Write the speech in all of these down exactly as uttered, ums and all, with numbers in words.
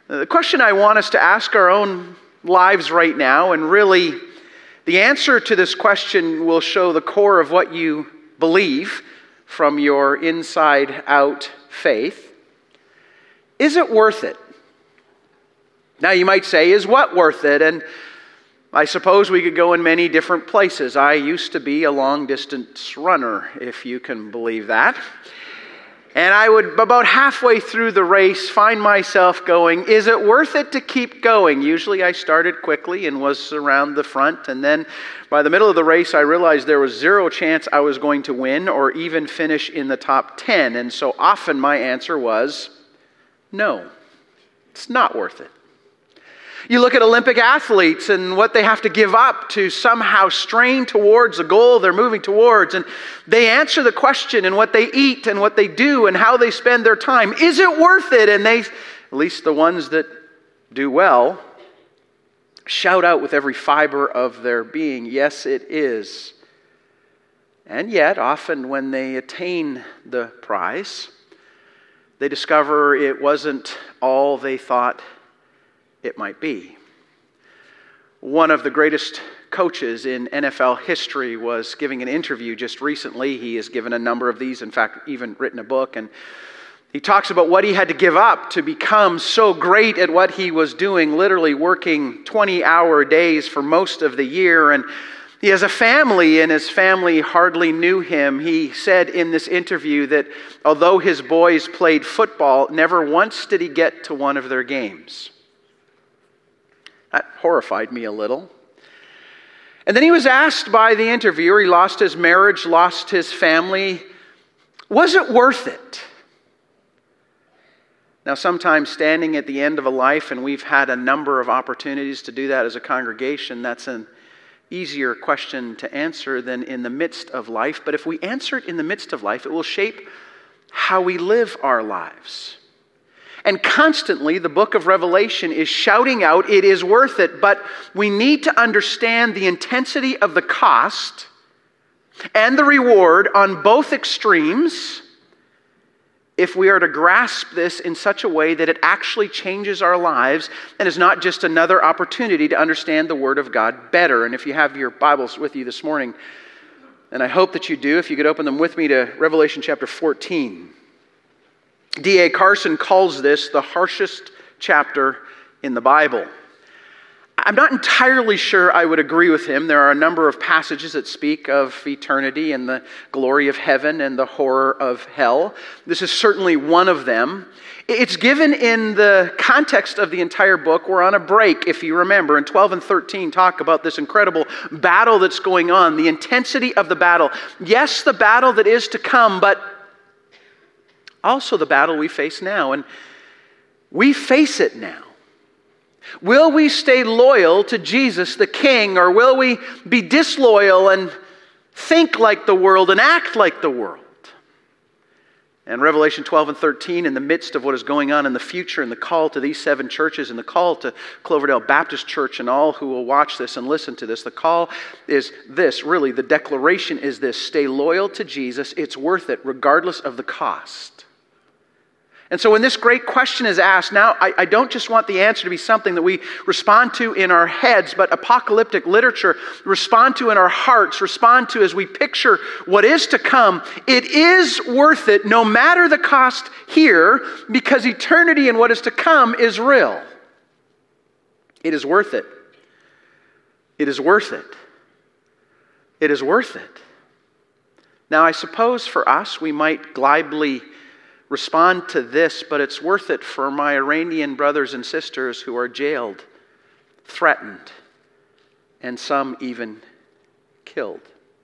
The question I want us to ask our own lives right now, and really the answer to this question will show the core of what you believe from your inside-out faith. Is it worth it? Now you might say, is what worth it? And I suppose we could go in many different places. I used to be a long-distance runner, if you can believe that. And I would, about halfway through the race, find myself going, is it worth it to keep going? Usually I started quickly and was around the front. And then by the middle of the race, I realized there was zero chance I was going to win or even finish in the top ten. And so often my answer was, no, it's not worth it. You look at Olympic athletes and what they have to give up to somehow strain towards a goal they're moving towards, and they answer the question in what they eat and what they do and how they spend their time. Is it worth it? And they, at least the ones that do well, shout out with every fiber of their being, yes, it is. And yet, often when they attain the prize, they discover it wasn't all they thought it might be. One of the greatest coaches in N F L history was giving an interview just recently. He has given a number of these, in fact, even written a book. And he talks about what he had to give up to become so great at what he was doing, literally working twenty-hour days for most of the year. And he has a family, and his family hardly knew him. He said in this interview that although his boys played football, never once did he get to one of their games. That horrified me a little. And then he was asked by the interviewer, he lost his marriage, lost his family, was it worth it? Now, sometimes standing at the end of a life, and we've had a number of opportunities to do that as a congregation, that's an easier question to answer than in the midst of life. But if we answer it in the midst of life, it will shape how we live our lives. And constantly, the book of Revelation is shouting out, it is worth it, but we need to understand the intensity of the cost and the reward on both extremes if we are to grasp this in such a way that it actually changes our lives and is not just another opportunity to understand the Word of God better. And if you have your Bibles with you this morning, and I hope that you do, if you could open them with me to Revelation chapter fourteen. D A Carson calls this the harshest chapter in the Bible. I'm not entirely sure I would agree with him. There are a number of passages that speak of eternity and the glory of heaven and the horror of hell. This is certainly one of them. It's given in the context of the entire book. We're on a break, if you remember, and twelve and thirteen talk about this incredible battle that's going on, the intensity of the battle. Yes, the battle that is to come, but also the battle we face now, and we face it now. Will we stay loyal to Jesus the King, or will we be disloyal and think like the world and act like the world? And Revelation twelve and thirteen, in the midst of what is going on in the future, and the call to these seven churches, and the call to Cloverdale Baptist Church and all who will watch this and listen to this, the call is this, really, the declaration is this: stay loyal to Jesus, it's worth it, regardless of the cost. And so when this great question is asked, now I, I don't just want the answer to be something that we respond to in our heads, but apocalyptic literature respond to in our hearts, respond to as we picture what is to come. It is worth it, no matter the cost here, because eternity and what is to come is real. It is worth it. It is worth it. It is worth it. Now, I suppose for us, we might glibly respond to this, but it's worth it for my Iranian brothers and sisters who are jailed, threatened, and some even killed.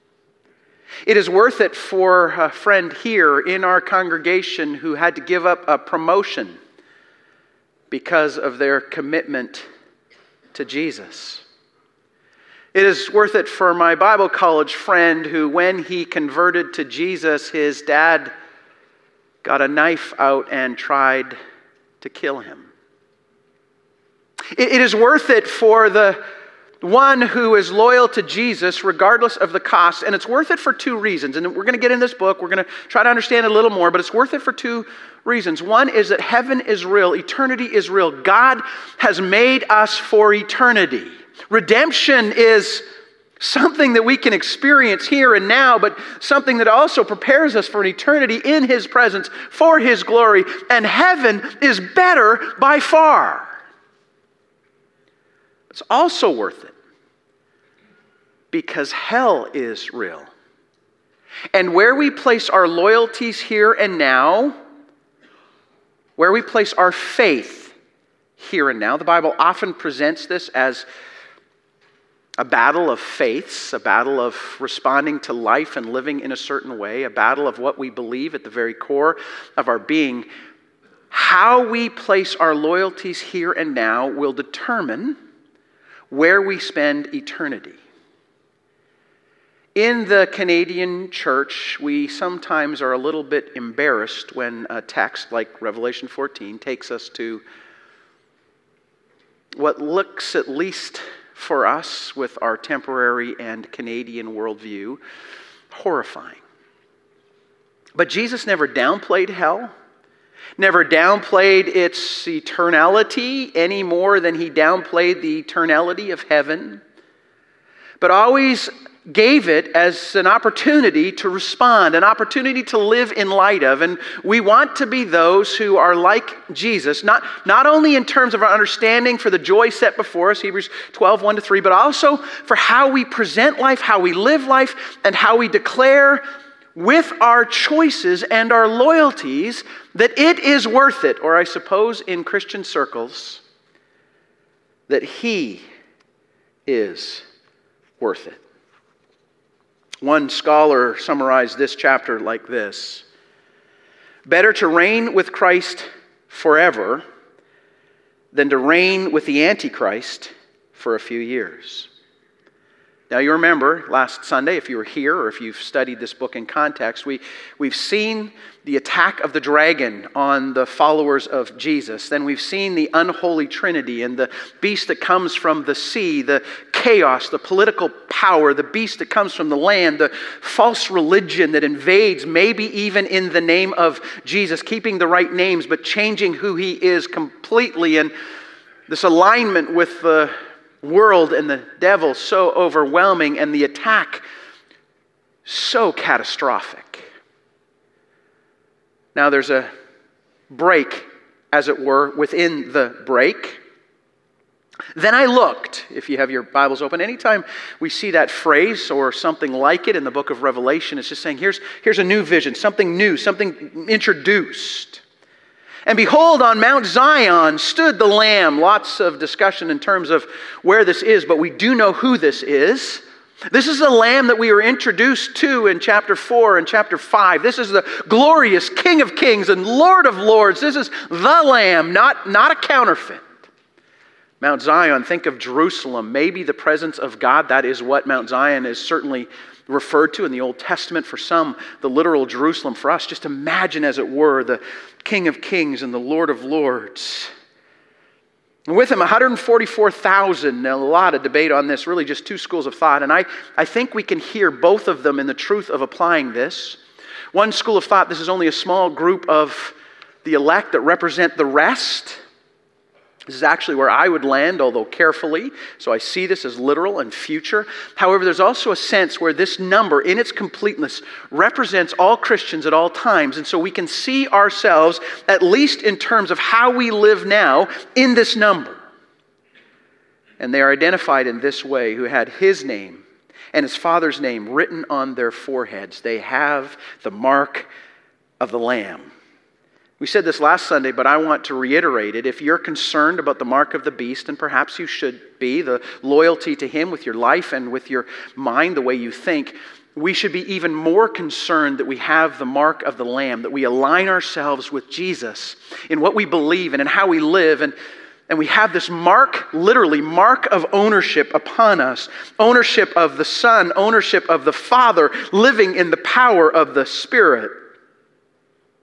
It is worth it for a friend here in our congregation who had to give up a promotion because of their commitment to Jesus. It is worth it for my Bible college friend who, when he converted to Jesus, his dad got a knife out and tried to kill him. It is worth it for the one who is loyal to Jesus regardless of the cost, and it's worth it for two reasons. And we're going to get in this book, we're going to try to understand it a little more, but it's worth it for two reasons. One is that heaven is real, eternity is real. God has made us for eternity. Redemption is something that we can experience here and now, but something that also prepares us for an eternity in His presence, for His glory. And heaven is better by far. It's also worth it because hell is real. And where we place our loyalties here and now, where we place our faith here and now, the Bible often presents this as a battle of faiths, a battle of responding to life and living in a certain way, a battle of what we believe at the very core of our being. How we place our loyalties here and now will determine where we spend eternity. In the Canadian church, we sometimes are a little bit embarrassed when a text like Revelation fourteen takes us to what looks, at least for us with our temporary and Canadian worldview, horrifying. But Jesus never downplayed hell, never downplayed its eternality any more than He downplayed the eternality of heaven, but always gave it as an opportunity to respond, an opportunity to live in light of. And we want to be those who are like Jesus, not, not only in terms of our understanding for the joy set before us, Hebrews twelve, one to three, but also for how we present life, how we live life, and how we declare with our choices and our loyalties that it is worth it, or I suppose in Christian circles, that He is worth it. One scholar summarized this chapter like this: better to reign with Christ forever than to reign with the Antichrist for a few years. Now you remember last Sunday, if you were here or if you've studied this book in context, we, we've seen the attack of the dragon on the followers of Jesus. Then we've seen the unholy trinity and the beast that comes from the sea, the chaos, the political power, the beast that comes from the land, the false religion that invades, maybe even in the name of Jesus, keeping the right names but changing who He is completely. And this alignment with the world and the devil so overwhelming, and the attack so catastrophic. Now there's a break, as it were, within the break. Then I looked, if you have your Bibles open, anytime we see that phrase or something like it in the book of Revelation, it's just saying here's, here's a new vision, something new, something introduced. And behold, on Mount Zion stood the Lamb. Lots of discussion in terms of where this is, but we do know who this is. This is the Lamb that we were introduced to in chapter four and chapter five. This is the glorious King of Kings and Lord of Lords. This is the Lamb, not, not a counterfeit. Mount Zion, think of Jerusalem, maybe the presence of God. That is what Mount Zion is certainly referred to in the Old Testament. For some, the literal Jerusalem. For us, just imagine, as it were, the King of Kings and the Lord of Lords. And with Him, one hundred forty-four thousand. Now, a lot of debate on this, really just two schools of thought. And I, I think we can hear both of them in the truth of applying this. One school of thought, this is only a small group of the elect that represent the rest. This is actually where I would land, although carefully. So I see this as literal and future. However, there's also a sense where this number, in its completeness, represents all Christians at all times. And so we can see ourselves, at least in terms of how we live now, in this number. And they are identified in this way: who had His name and His Father's name written on their foreheads. They have the mark of the Lamb. We said this last Sunday, but I want to reiterate it. If you're concerned about the mark of the beast, and perhaps you should be, the loyalty to him with your life and with your mind, the way you think, we should be even more concerned that we have the mark of the Lamb, that we align ourselves with Jesus in what we believe and in how we live. And, and we have this mark, literally, mark of ownership upon us. Ownership of the Son, ownership of the Father, living in the power of the Spirit.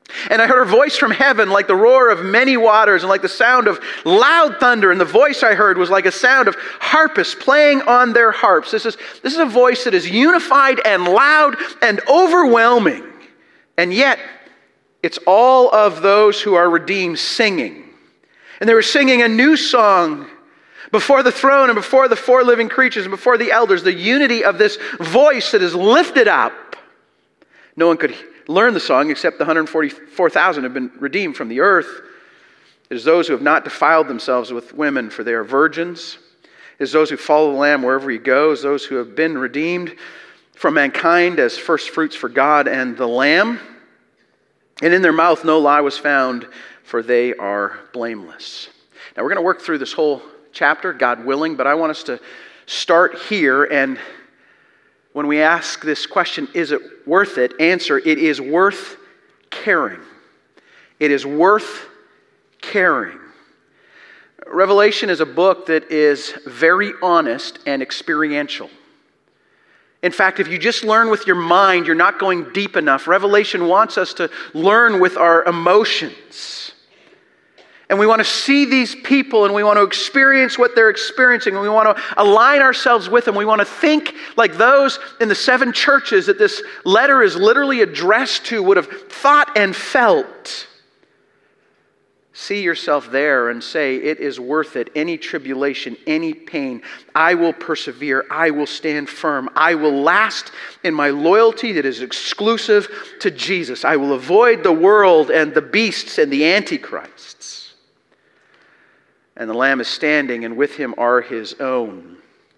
And I heard a voice from heaven like the roar of many waters and like the sound of loud thunder. And the voice I heard was like a sound of harpists playing on their harps. This is, this is a voice that is unified and loud and overwhelming. And yet, it's all of those who are redeemed singing. And they were singing a new song before the throne and before the four living creatures and before the elders. The unity of this voice that is lifted up. No one could learn the song except the one hundred forty-four thousand have been redeemed from the earth. It is those who have not defiled themselves with women, for they are virgins. It is those who follow the Lamb wherever he goes, those who have been redeemed from mankind as first fruits for God and the Lamb. And in their mouth no lie was found, for they are blameless. Now we're going to work through this whole chapter, God willing, but I want us to start here. And when we ask this question, is it worth it? Answer, it is worth caring. It is worth caring. Revelation is a book that is very honest and experiential. In fact, if you just learn with your mind, you're not going deep enough. Revelation wants us to learn with our emotions. And we want to see these people and we want to experience what they're experiencing and we want to align ourselves with them. We want to think like those in the seven churches that this letter is literally addressed to would have thought and felt. See yourself there and say, it is worth it. Any tribulation, any pain, I will persevere. I will stand firm. I will last in my loyalty that is exclusive to Jesus. I will avoid the world and the beasts and the antichrists. And the Lamb is standing, and with him are his own.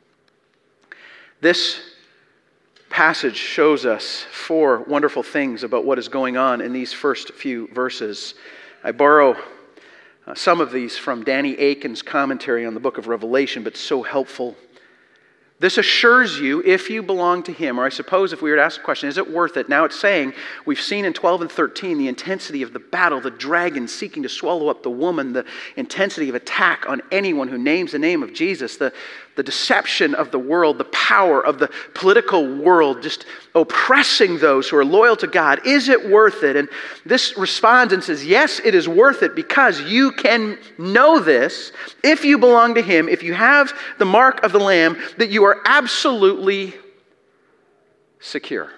This passage shows us four wonderful things about what is going on in these first few verses. I borrow uh, some of these from Danny Akin's commentary on the book of Revelation, but so helpful. This assures you, if you belong to him, or I suppose if we were to ask the question, is it worth it? Now it's saying, we've seen in twelve and thirteen the intensity of the battle, the dragon seeking to swallow up the woman, the intensity of attack on anyone who names the name of Jesus, the, the deception of the world, the power of the political world, just oppressing those who are loyal to God. Is it worth it? And this responds and says, yes, it is worth it because you can know this if you belong to him, if you have the mark of the Lamb, that you are absolutely secure.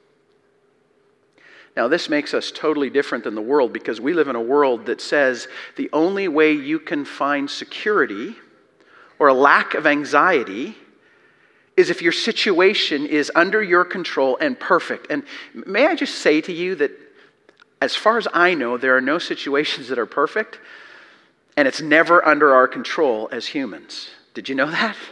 Now, this makes us totally different than the world because we live in a world that says the only way you can find security or a lack of anxiety is if your situation is under your control and perfect. And may I just say to you that as far as I know, there are no situations that are perfect, and it's never under our control as humans. Did you know that?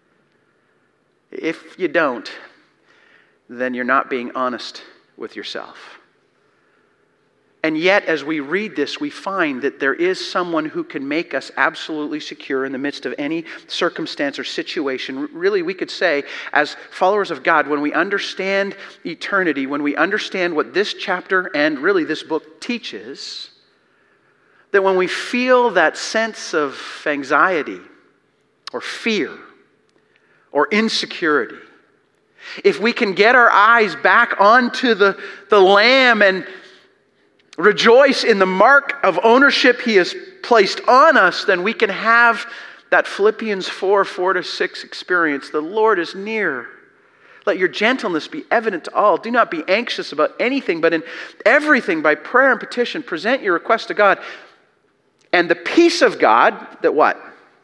If you don't, then you're not being honest with yourself. And yet, as we read this, we find that there is someone who can make us absolutely secure in the midst of any circumstance or situation. Really, we could say, as followers of God, when we understand eternity, when we understand what this chapter and really this book teaches, that when we feel that sense of anxiety or fear or insecurity, if we can get our eyes back onto the, the Lamb and rejoice in the mark of ownership he has placed on us, then we can have that Philippians four, four to six experience. The Lord is near. Let your gentleness be evident to all. Do not be anxious about anything, but in everything by prayer and petition, present your request to God. And the peace of God, that what?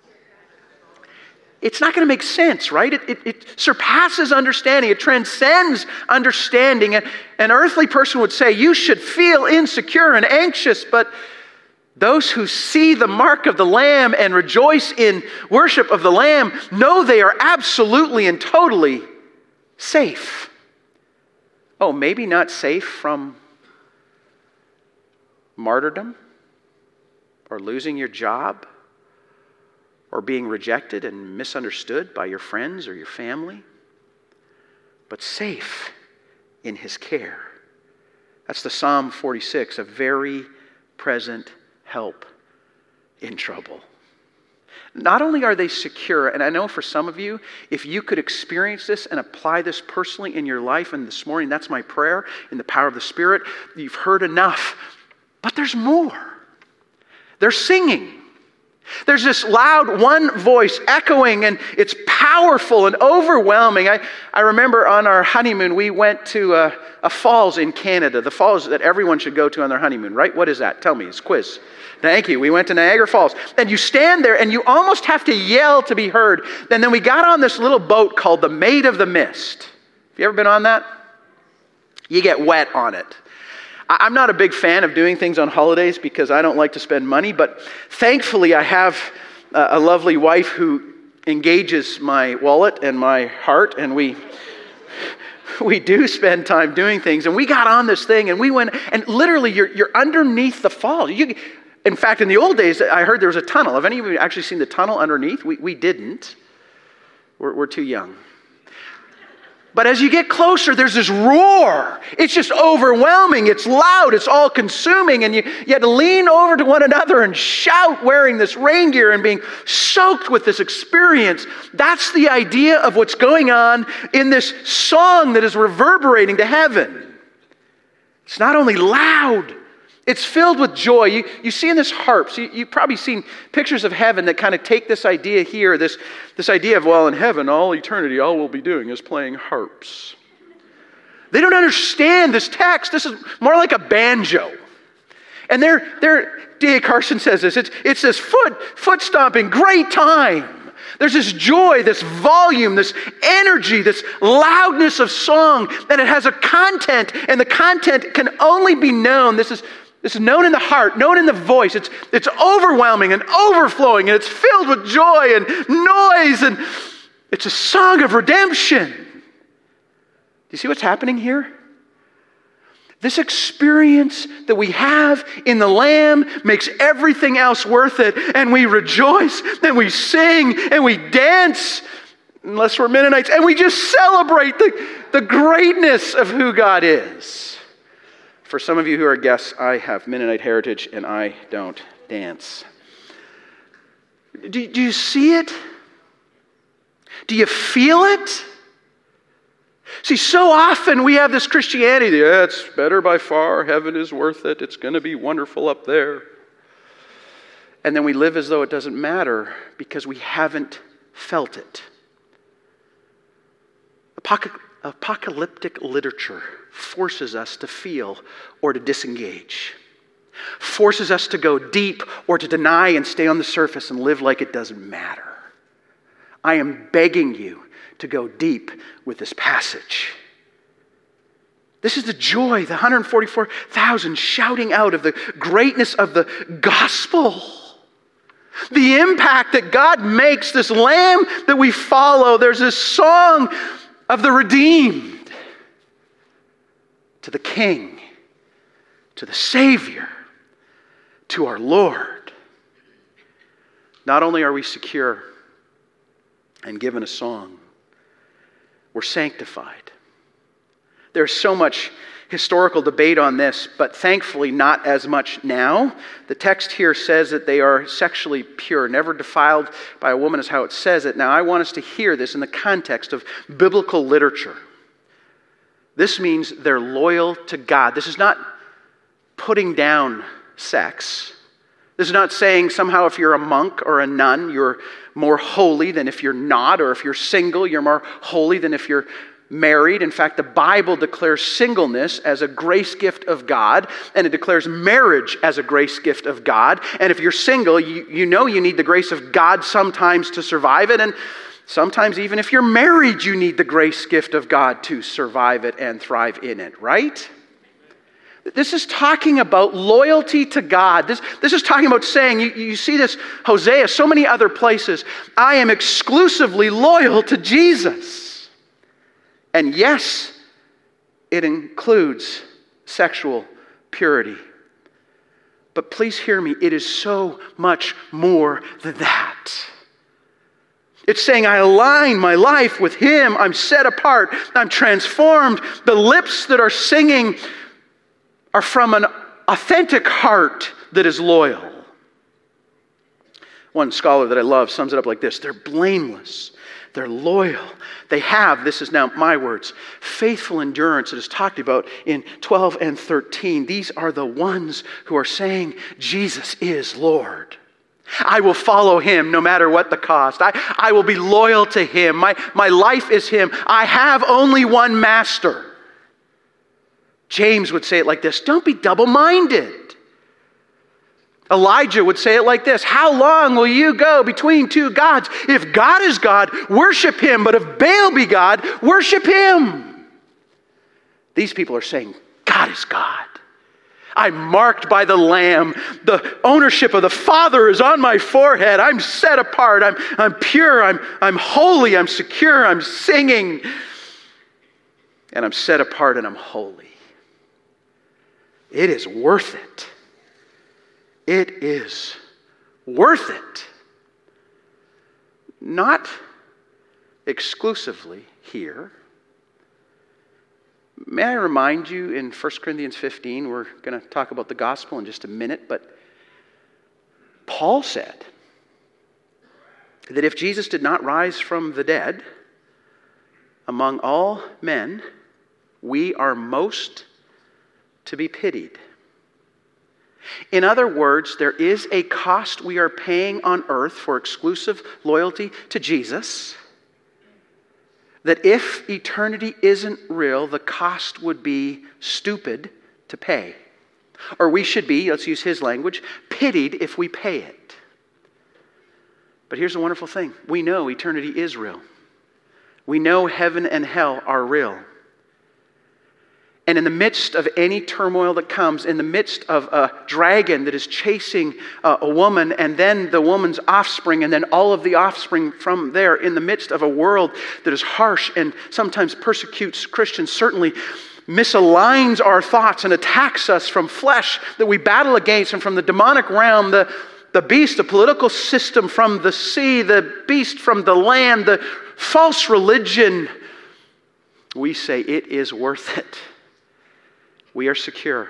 It's not going to make sense, right? It, it, it surpasses understanding. It transcends understanding. And an earthly person would say, you should feel insecure and anxious, but those who see the mark of the Lamb and rejoice in worship of the Lamb know they are absolutely and totally safe. Oh, maybe not safe from martyrdom or losing your job, or being rejected and misunderstood by your friends or your family, but safe in his care. That's the Psalm forty-six, a very present help in trouble. Not only are they secure, and I know for some of you, if you could experience this and apply this personally in your life, and this morning that's my prayer in the power of the Spirit, you've heard enough But there's more. They're singing. There's this loud one voice echoing, and it's powerful and overwhelming. I, I remember on our honeymoon, we went to a, a falls in Canada, the falls that everyone should go to on their honeymoon, right? What is that? Tell me, it's a quiz. Thank you. We went to Niagara Falls. And you stand there, and you almost have to yell to be heard. And then we got on this little boat called the Maid of the Mist. Have you ever been on that? You get wet on it. I'm not a big fan of doing things on holidays because I don't like to spend money, but thankfully I have a lovely wife who engages my wallet and my heart, and we we do spend time doing things. And we got on this thing, and we went, and literally you're you're underneath the fall. You, in fact, in the old days, I heard there was a tunnel. Have any of you actually seen the tunnel underneath? We we didn't. We're, we're too young. But as you get closer, there's this roar. It's just overwhelming. It's loud. It's all-consuming. And you, you had to lean over to one another and shout wearing this rain gear and being soaked with this experience. That's the idea of what's going on in this song that is reverberating to heaven. It's not only loud, it's filled with joy. You, you see in this harps, you, you've probably seen pictures of heaven that kind of take this idea here, this, this idea of, well, in heaven, all eternity, all we'll be doing is playing harps. They don't understand this text. This is more like a banjo. And they're, they're D A Carson says this, it's, it's this foot, foot stomping, great time. There's this joy, this volume, this energy, this loudness of song, and it has a content, and the content can only be known. This is This is known in the heart, known in the voice. It's, it's overwhelming and overflowing, and it's filled with joy and noise, and it's a song of redemption. Do you see what's happening here? This experience that we have in the Lamb makes everything else worth it, and we rejoice, and we sing, and we dance, unless we're Mennonites, and we just celebrate the, the greatness of who God is. For some of you who are guests, I have Mennonite heritage and I don't dance. Do, do you see it? Do you feel it? See, so often we have this Christianity, yeah, it's better by far, heaven is worth it, it's going to be wonderful up there. And then we live as though it doesn't matter because we haven't felt it. Apoc- apocalyptic literature forces us to feel or to disengage. Forces us to go deep or to deny and stay on the surface and live like it doesn't matter. I am begging you to go deep with this passage. This is the joy, the one hundred forty-four thousand shouting out of the greatness of the gospel. The impact that God makes, this Lamb that we follow. There's this song of the redeemed. To the King, to the Savior, to our Lord. Not only are we secure and given a song, we're sanctified. There's so much historical debate on this, but thankfully not as much now. The text here says that they are sexually pure, never defiled by a woman is how it says it. Now I want us to hear this in the context of biblical literature. This means they're loyal to God. This is not putting down sex. This is not saying somehow if you're a monk or a nun, you're more holy than if you're not, or if you're single, you're more holy than if you're married. In fact, the Bible declares singleness as a grace gift of God, and it declares marriage as a grace gift of God. And if you're single, you, you know you need the grace of God sometimes to survive it, and sometimes even if you're married, you need the grace gift of God to survive it and thrive in it, right? This is talking about loyalty to God. This, this is talking about saying, you, you see this, Hosea, so many other places, I am exclusively loyal to Jesus. And yes, it includes sexual purity. But please hear me, it is so much more than that. It's saying I align my life with Him. I'm set apart. I'm transformed. The lips that are singing are from an authentic heart that is loyal. One scholar that I love sums it up like this: they're blameless, they're loyal, they have, this is now my words, faithful endurance that is talked about in twelve and thirteen. These are the ones who are saying, Jesus is Lord. I will follow him no matter what the cost. I, I will be loyal to him. My, my life is him. I have only one master. James would say it like this: don't be double-minded. Elijah would say it like this: how long will you go between two gods? If God is God, worship him. But if Baal be God, worship him. These people are saying, God is God. I'm marked by the Lamb. The ownership of the Father is on my forehead. I'm set apart. I'm, I'm pure. I'm, I'm holy. I'm secure. I'm singing. And I'm set apart and I'm holy. It is worth it. It is worth it. Not exclusively here. May I remind you, in First Corinthians fifteen, we're going to talk about the gospel in just a minute, but Paul said that if Jesus did not rise from the dead, among all men, we are most to be pitied. In other words, there is a cost we are paying on earth for exclusive loyalty to Jesus, that if eternity isn't real, the cost would be stupid to pay. Or we should be, let's use his language, pitied if we pay it. But here's the wonderful thing. We know eternity is real. We know heaven and hell are real. And in the midst of any turmoil that comes, in the midst of a dragon that is chasing a, a woman, and then the woman's offspring, and then all of the offspring from there, in the midst of a world that is harsh and sometimes persecutes Christians, certainly misaligns our thoughts and attacks us from flesh that we battle against, and from the demonic realm, the, the beast, the political system, from the sea, the beast from the land, the false religion, we say it is worth it. We are secure,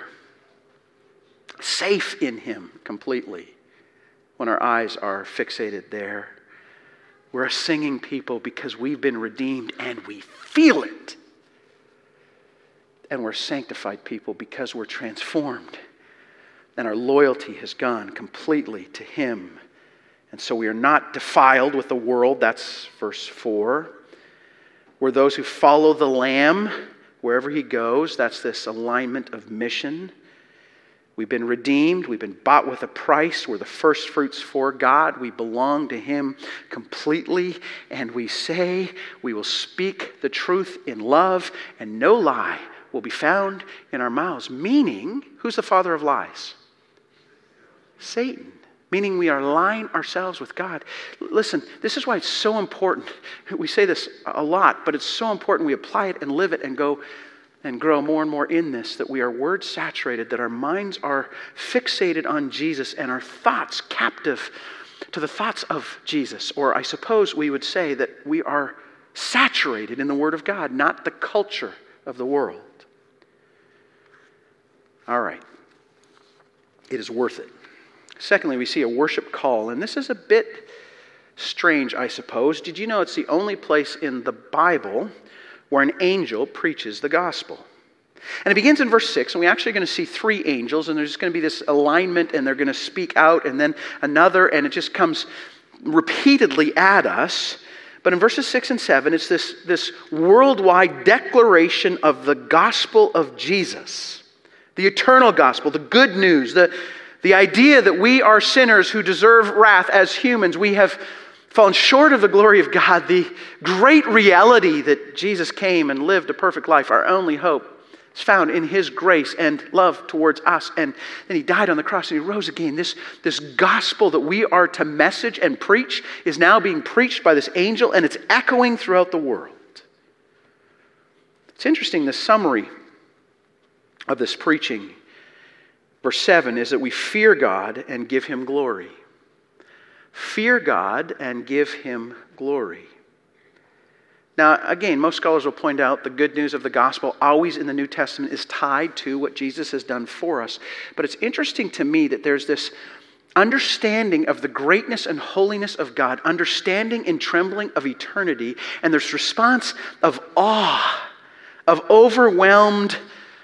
safe in him completely when our eyes are fixated there. We're a singing people because we've been redeemed and we feel it. And we're sanctified people because we're transformed and our loyalty has gone completely to him. And so we are not defiled with the world. That's verse four. We're those who follow the Lamb wherever he goes. That's this alignment of mission. We've been redeemed. We've been bought with a price. We're the first fruits for God. We belong to him completely. And we say we will speak the truth in love, and no lie will be found in our mouths. Meaning, who's the father of lies? Satan. Meaning we are aligning ourselves with God. Listen, this is why it's so important. We say this a lot, but it's so important we apply it and live it and go and grow more and more in this, that we are word saturated, that our minds are fixated on Jesus and our thoughts captive to the thoughts of Jesus. Or I suppose we would say that we are saturated in the Word of God, not the culture of the world. All right. It is worth it. Secondly, we see a worship call, and this is a bit strange, I suppose. Did you know it's the only place in the Bible where an angel preaches the gospel? And it begins in verse six, and we're actually going to see three angels, and there's going to be this alignment, and they're going to speak out, and then another, and it just comes repeatedly at us. But in verses six and seven, it's this, this worldwide declaration of the gospel of Jesus, the eternal gospel, the good news, the The idea that we are sinners who deserve wrath as humans. We have fallen short of the glory of God. The great reality that Jesus came and lived a perfect life. Our only hope is found in his grace and love towards us. And then he died on the cross and he rose again. This, this gospel that we are to message and preach is now being preached by this angel, and it's echoing throughout the world. It's interesting, the summary of this preaching. Verse seven is that we fear God and give him glory. Fear God and give him glory. Now, again, most scholars will point out the good news of the gospel always in the New Testament is tied to what Jesus has done for us. But it's interesting to me that there's this understanding of the greatness and holiness of God, understanding and trembling of eternity, and this response of awe, of overwhelmed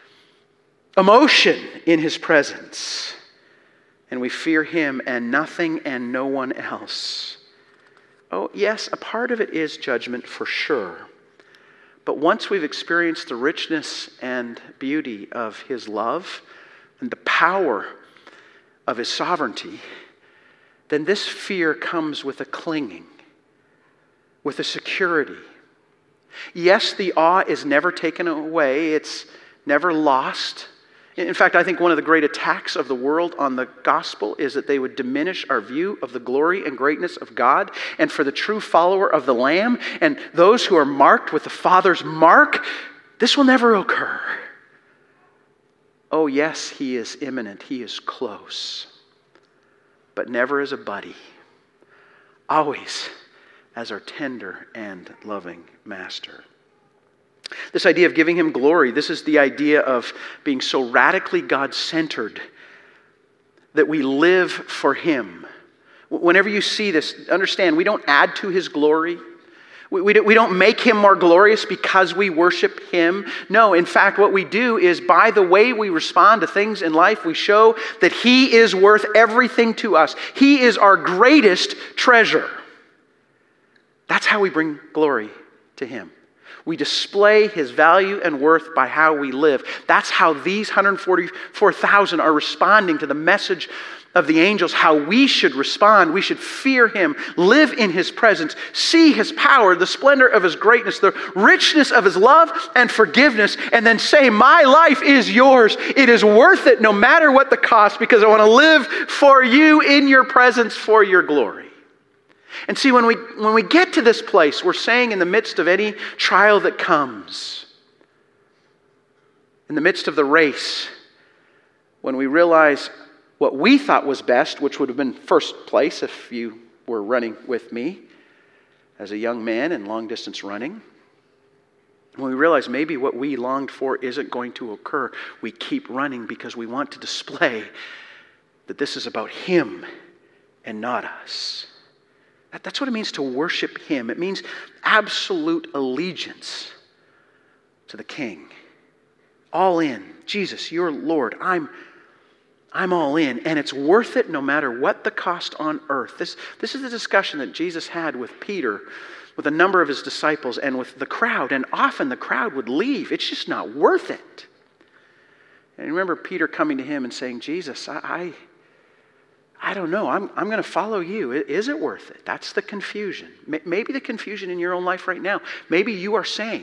emotion in his presence. And we fear him and nothing and no one else. Oh, yes, a part of it is judgment for sure. But once we've experienced the richness and beauty of his love and the power of his sovereignty, then this fear comes with a clinging, with a security. Yes, the awe is never taken away. It's never lost. In fact, I think one of the great attacks of the world on the gospel is that they would diminish our view of the glory and greatness of God. And for the true follower of the Lamb and those who are marked with the Father's mark, this will never occur. Oh, yes, he is imminent. He is close. But never as a buddy. Always as our tender and loving master. This idea of giving him glory, this is the idea of being so radically God-centered that we live for him. Whenever you see this, understand, we don't add to his glory. We, we, we don't make him more glorious because we worship him. No, in fact, what we do is by the way we respond to things in life, we show that he is worth everything to us. He is our greatest treasure. That's how we bring glory to him. We display his value and worth by how we live. That's how these one hundred forty-four thousand are responding to the message of the angels, how we should respond. We should fear him, live in his presence, see his power, the splendor of his greatness, the richness of his love and forgiveness, and then say, my life is yours. It is worth it no matter what the cost, because I want to live for you in your presence for your glory. And see, when we when we get to this place, we're saying in the midst of any trial that comes, in the midst of the race, when we realize what we thought was best, which would have been first place if you were running with me as a young man in long-distance running, when we realize maybe what we longed for isn't going to occur, we keep running because we want to display that this is about him and not us. That's what it means to worship him. It means absolute allegiance to the King. All in. Jesus, you're Lord. I'm, I'm all in. And it's worth it no matter what the cost on earth. This, this is the discussion that Jesus had with Peter, with a number of his disciples, and with the crowd. And often the crowd would leave. It's just not worth it. And I remember Peter coming to him and saying, Jesus, I... I I don't know. I'm, I'm going to follow you. Is it worth it? That's the confusion. Maybe the confusion in your own life right now. Maybe you are saying,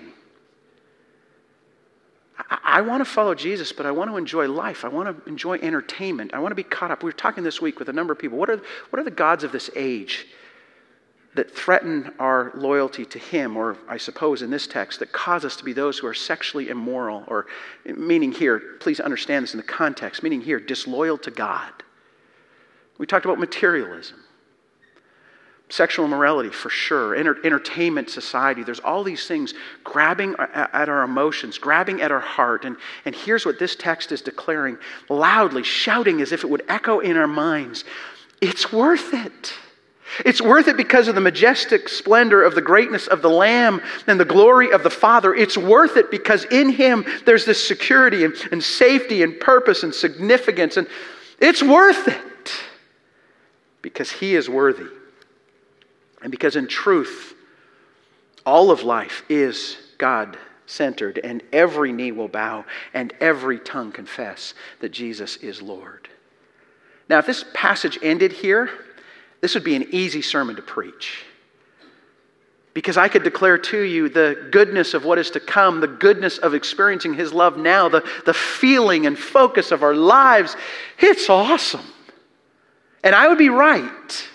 I, I want to follow Jesus, but I want to enjoy life. I want to enjoy entertainment. I want to be caught up. We were talking this week with a number of people. What are, what are the gods of this age that threaten our loyalty to him, or I suppose in this text, that cause us to be those who are sexually immoral, or meaning here, please understand this in the context, meaning here, disloyal to God. We talked about materialism, sexual immorality for sure, Enter- entertainment society. There's all these things grabbing at our emotions, grabbing at our heart. And, and here's what this text is declaring loudly, shouting as if it would echo in our minds. It's worth it. It's worth it because of the majestic splendor of the greatness of the Lamb and the glory of the Father. It's worth it because in him there's this security and, and safety and purpose and significance. And it's worth it. Because he is worthy. And because in truth, all of life is God-centered, and every knee will bow and every tongue confess that Jesus is Lord. Now, if this passage ended here, this would be an easy sermon to preach. Because I could declare to you the goodness of what is to come, the goodness of experiencing his love now, the, the feeling and focus of our lives. It's awesome. And I would be right.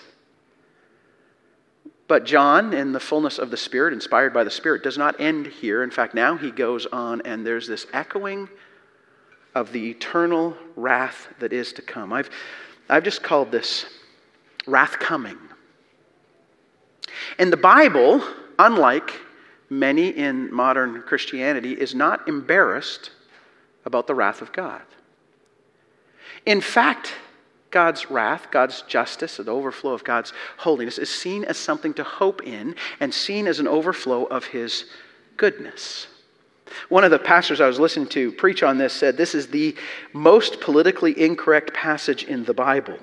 But John, in the fullness of the Spirit, inspired by the Spirit, does not end here. In fact, now he goes on and there's this echoing of the eternal wrath that is to come. I've, I've just called this wrath coming. And the Bible, unlike many in modern Christianity, is not embarrassed about the wrath of God. In fact, God's wrath, God's justice, the overflow of God's holiness is seen as something to hope in and seen as an overflow of his goodness. One of the pastors I was listening to preach on this said this is the most politically incorrect passage in the Bible.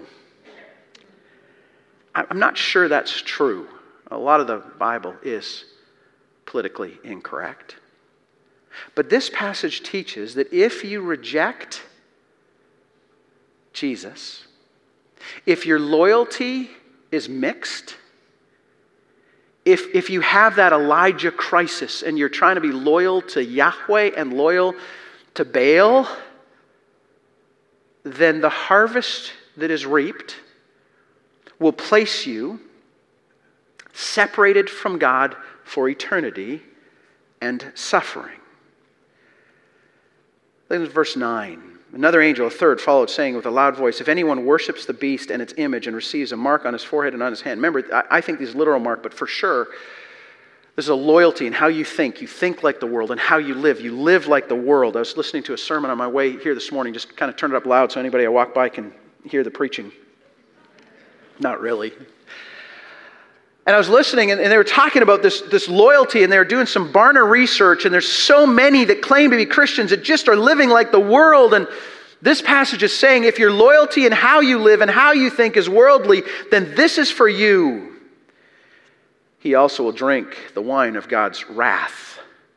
I'm not sure that's true. A lot of the Bible is politically incorrect. But this passage teaches that if you reject Jesus, if your loyalty is mixed, if, if you have that Elijah crisis and you're trying to be loyal to Yahweh and loyal to Baal, then the harvest that is reaped will place you separated from God for eternity and suffering. Look at verse nine. Another angel, a third, followed, saying with a loud voice, if anyone worships the beast and its image and receives a mark on his forehead and on his hand. Remember, I, I think these literal mark, but for sure, there's a loyalty in how you think. You think like the world, and how you live. You live like the world. I was listening to a sermon on my way here this morning, just kind of turned it up loud so anybody I walk by can hear the preaching. Not really. And I was listening, and, and they were talking about this, this loyalty, and they were doing some Barna research, and there's so many that claim to be Christians that just are living like the world. And this passage is saying, if your loyalty and how you live and how you think is worldly, then this is for you. He also will drink the wine of God's wrath,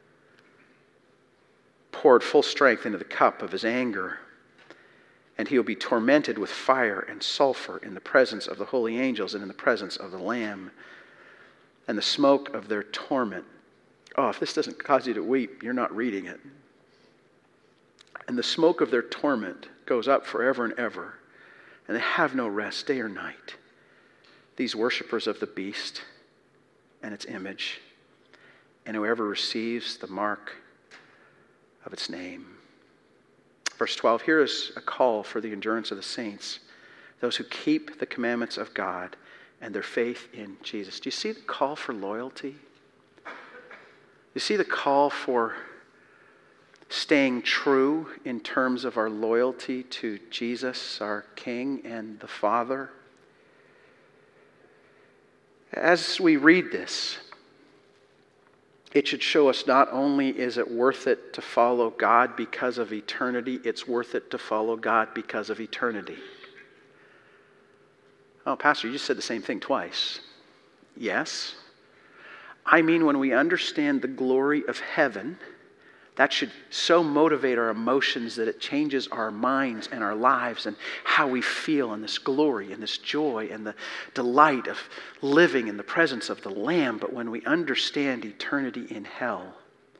poured full strength into the cup of his anger. And he will be tormented with fire and sulfur in the presence of the holy angels and in the presence of the Lamb. And the smoke of their torment. Oh, if this doesn't cause you to weep, you're not reading it. And the smoke of their torment goes up forever and ever. And they have no rest day or night. These worshipers of the beast and its image. And whoever receives the mark of its name. Verse twelve, here is a call for the endurance of the saints. Those who keep the commandments of God and their faith in Jesus. Do you see the call for loyalty? You see the call for staying true in terms of our loyalty to Jesus, our King and the Father? As we read this, it should show us not only is it worth it to follow God because of eternity, it's worth it to follow God because of eternity. Oh, Pastor, you just said the same thing twice. Yes. I mean, when we understand the glory of heaven, that should so motivate our emotions that it changes our minds and our lives and how we feel in this glory and this joy and the delight of living in the presence of the Lamb. But when we understand eternity in hell,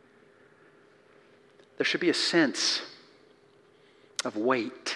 there should be a sense of weight.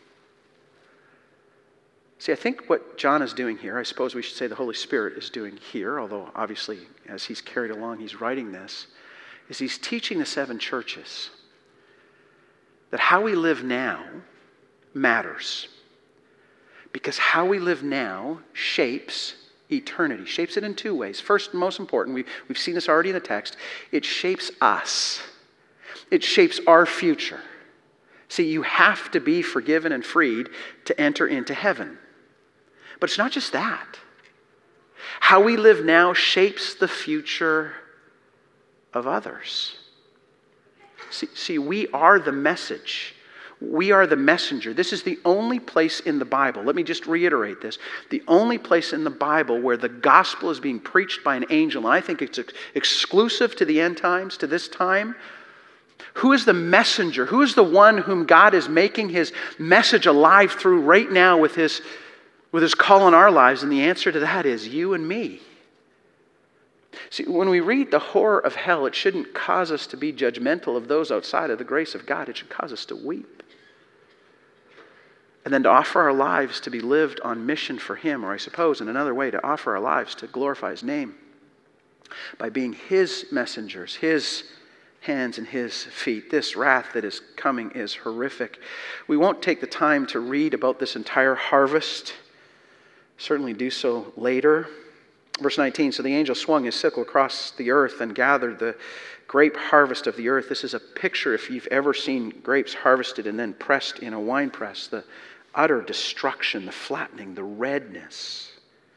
See, I think what John is doing here, I suppose we should say the Holy Spirit is doing here, although obviously as he's carried along, he's writing this, is he's teaching the seven churches that how we live now matters. Because how we live now shapes eternity, shapes it in two ways. First and most important, we've, we've seen this already in the text, it shapes us. It shapes our future. See, you have to be forgiven and freed to enter into heaven. But it's not just that. How we live now shapes the future of others. See, see, we are the message. We are the messenger. This is the only place in the Bible, let me just reiterate this, the only place in the Bible where the gospel is being preached by an angel, and I think it's ex- exclusive to the end times, to this time. Who is the messenger? Who is the one whom God is making his message alive through right now with his, with his call on our lives? And the answer to that is you and me. See, when we read the horror of hell, it shouldn't cause us to be judgmental of those outside of the grace of God. It should cause us to weep. And then to offer our lives to be lived on mission for him, or I suppose in another way, to offer our lives to glorify his name by being his messengers, his hands and his feet. This wrath that is coming is horrific. We won't take the time to read about this entire harvest. Certainly do so later. Verse nineteen, so the angel swung his sickle across the earth and gathered the grape harvest of the earth. This is a picture, if you've ever seen grapes harvested and then pressed in a wine press, the utter destruction, the flattening, the redness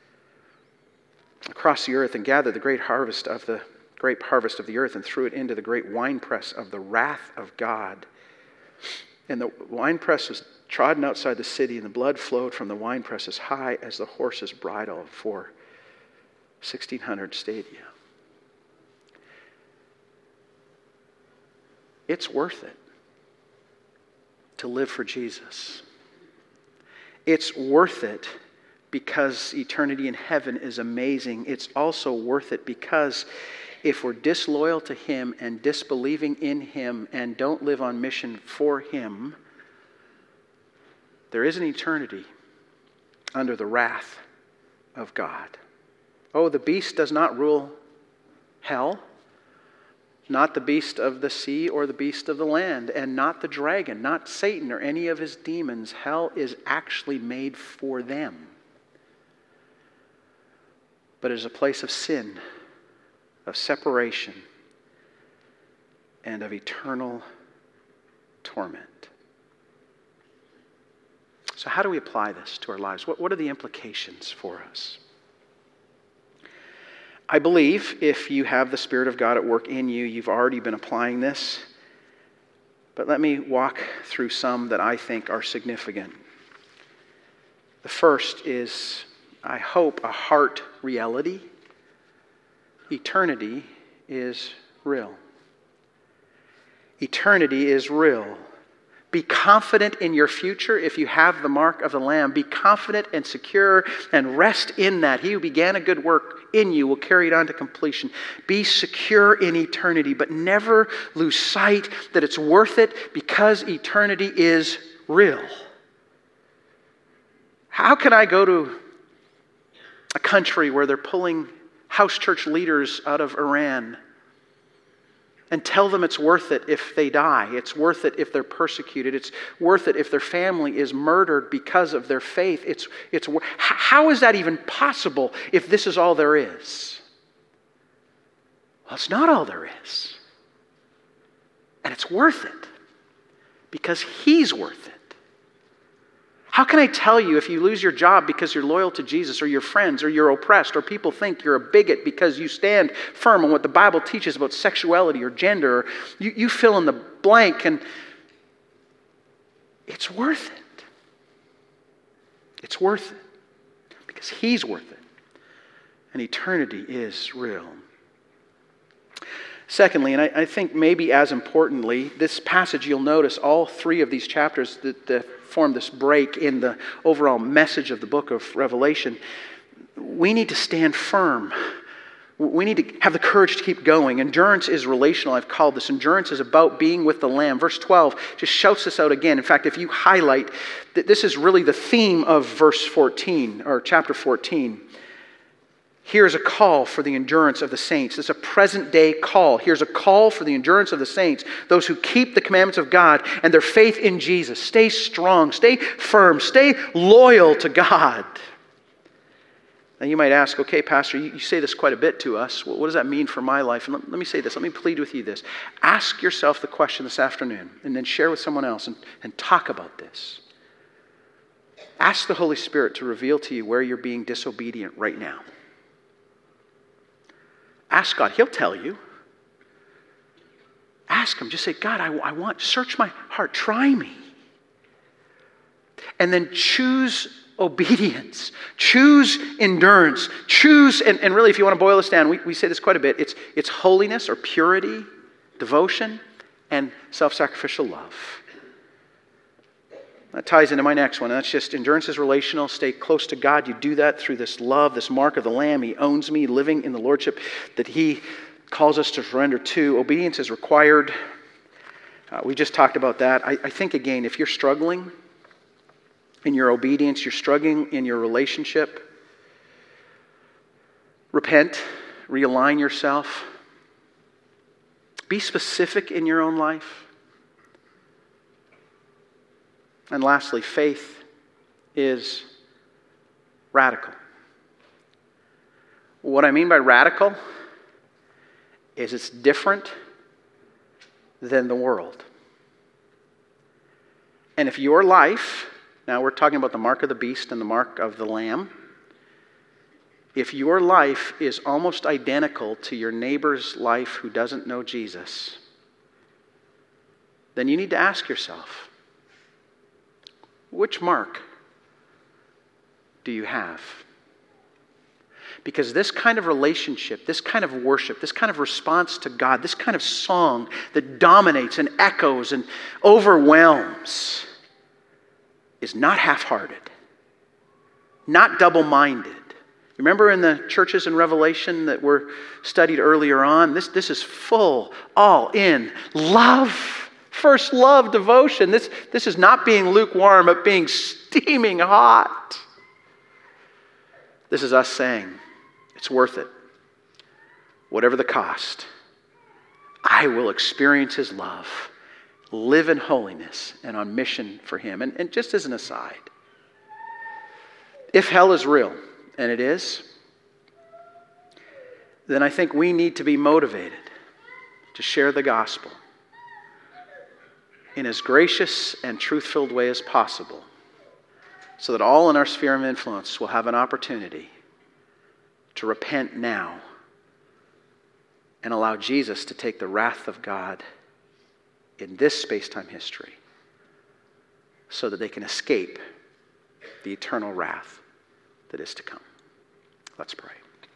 across the earth, and gathered the great harvest of the grape harvest of the earth and threw it into the great winepress of the wrath of God. And the winepress was trodden outside the city, and the blood flowed from the winepress as high as the horse's bridle for sixteen hundred stadia. It's worth it to live for Jesus. It's worth it because eternity in heaven is amazing. It's also worth it because if we're disloyal to Him and disbelieving in Him and don't live on mission for Him, there is an eternity under the wrath of God. Oh, the beast does not rule hell, not the beast of the sea or the beast of the land, and not the dragon, not Satan or any of his demons. Hell is actually made for them. But it is a place of sin, of separation, and of eternal torment. So how do we apply this to our lives? What, what are the implications for us? I believe if you have the Spirit of God at work in you, you've already been applying this. But let me walk through some that I think are significant. The first is, I hope, a heart reality. Eternity is real. Eternity is real. Be confident in your future if you have the mark of the Lamb. Be confident and secure and rest in that. He who began a good work in you will carry it on to completion. Be secure in eternity, but never lose sight that it's worth it because eternity is real. How can I go to a country where they're pulling house church leaders out of Iran and tell them it's worth it if they die? It's worth it if they're persecuted. It's worth it if their family is murdered because of their faith. It's, it's, how is that even possible if this is all there is? Well, it's not all there is. And it's worth it because He's worth it. How can I tell you if you lose your job because you're loyal to Jesus, or your friends, or you're oppressed, or people think you're a bigot because you stand firm on what the Bible teaches about sexuality or gender, or you, you fill in the blank, and it's worth it. It's worth it because He's worth it. And eternity is real. Secondly, and I, I think maybe as importantly, this passage, you'll notice all three of these chapters that, that form this break in the overall message of the book of Revelation. We need to stand firm. We need to have the courage to keep going. Endurance is relational, I've called this. Endurance is about being with the Lamb. Verse twelve just shouts this out again. In fact, if you highlight, that this is really the theme of verse fourteen, or chapter fourteen. Here's a call for the endurance of the saints. It's a present day call. Here's a call for the endurance of the saints, those who keep the commandments of God and their faith in Jesus. Stay strong, stay firm, stay loyal to God. Now you might ask, okay, Pastor, you, you say this quite a bit to us. What, what does that mean for my life? And let, let me say this. Let me plead with you this. Ask yourself the question this afternoon and then share with someone else and, and talk about this. Ask the Holy Spirit to reveal to you where you're being disobedient right now. Ask God. He'll tell you. Ask Him. Just say, God, I, I want, search my heart. Try me. And then choose obedience. Choose endurance. Choose, and, and really if you want to boil this down, we, we say this quite a bit, it's, it's holiness or purity, devotion, and self-sacrificial love. That ties into my next one. And that's just endurance is relational. Stay close to God. You do that through this love, this mark of the Lamb. He owns me, living in the Lordship that He calls us to surrender to. Obedience is required. Uh, we just talked about that. I, I think, again, if you're struggling in your obedience, you're struggling in your relationship, repent, realign yourself. Be specific in your own life. And lastly, faith is radical. What I mean by radical is it's different than the world. And if your life, Now, we're talking about the mark of the beast and the mark of the Lamb. If your life is almost identical to your neighbor's life who doesn't know Jesus, then you need to ask yourself, which mark do you have? Because this kind of relationship, this kind of worship, this kind of response to God, this kind of song that dominates and echoes and overwhelms is not half-hearted, not double-minded. Remember in the churches in Revelation that were studied earlier on, this, this is full, all in love, first love, devotion. This, this is not being lukewarm, but being steaming hot. This is us saying, it's worth it. Whatever the cost, I will experience His love, live in holiness, and on mission for Him. And, and just as an aside, if hell is real, and it is, then I think we need to be motivated to share the gospel in as gracious and truth-filled way as possible, so that all in our sphere of influence will have an opportunity to repent now and allow Jesus to take the wrath of God in this space-time history so that they can escape the eternal wrath that is to come. Let's pray.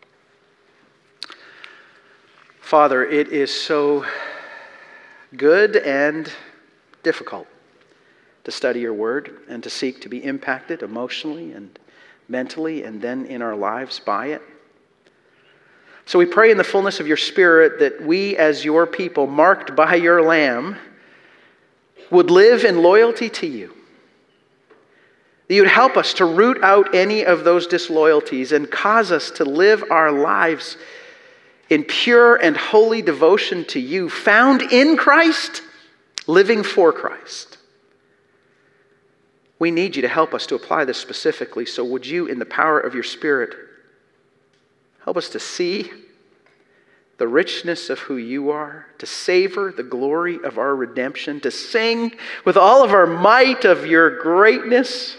Father, it is so good and difficult to study your word and to seek to be impacted emotionally and mentally and then in our lives by it. So we pray in the fullness of your Spirit that we as your people, marked by your Lamb, would live in loyalty to you. That you would help us to root out any of those disloyalties and cause us to live our lives in pure and holy devotion to you, found in Christ, living for Christ. We need you to help us to apply this specifically, so would you, in the power of your Spirit, help us to see the richness of who you are, to savor the glory of our redemption, to sing with all of our might of your greatness,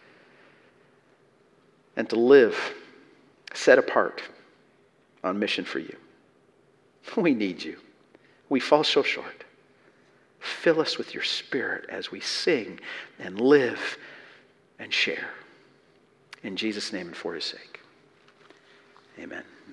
and to live set apart on mission for you. We need you. We fall so short. Fill us with your Spirit as we sing and live and share. In Jesus' name and for His sake. Amen.